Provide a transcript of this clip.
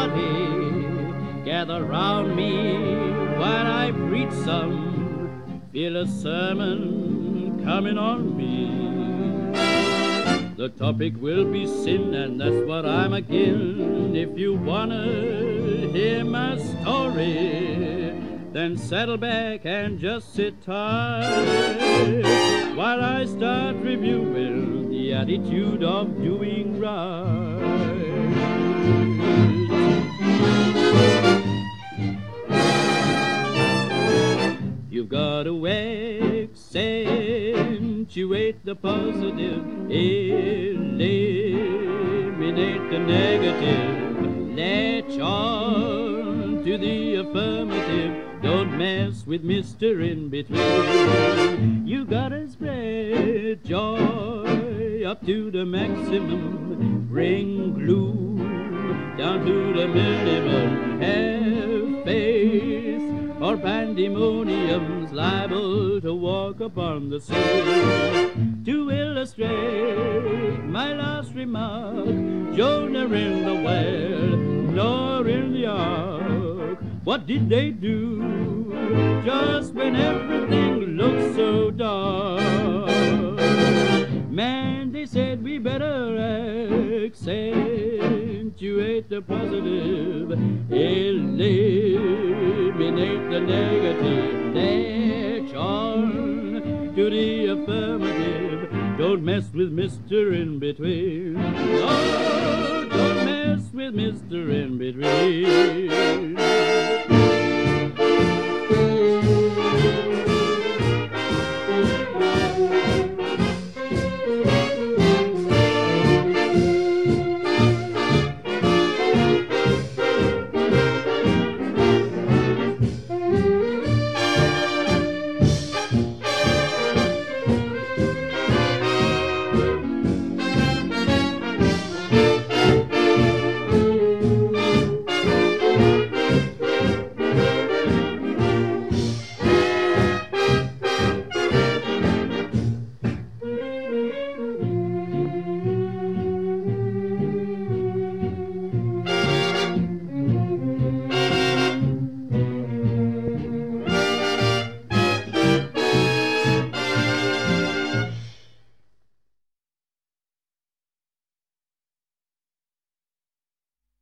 party. Gather round me while I preach some. Feel a sermon coming on me. The topic will be sin, and that's what I'm agin. If you wanna hear my story, then settle back and just sit tight while I start reviewing the attitude of doing right. You've got to accentuate the positive, eliminate the negative, latch on to the affirmative. Don't mess with Mr. In Between. You gotta spread joy up to the maximum. Bring gloom down to the minimum. Have faith, or pandemonium's liable to walk upon the sea. To illustrate my last remark, Jonah in the well, nor in the ark. What did they do just when everything looked so dark? Man, they said we better accentuate the positive, eliminate the negative, latch on to the affirmative. Don't mess with Mr. In Between. No, don't mess with Mr. In Between.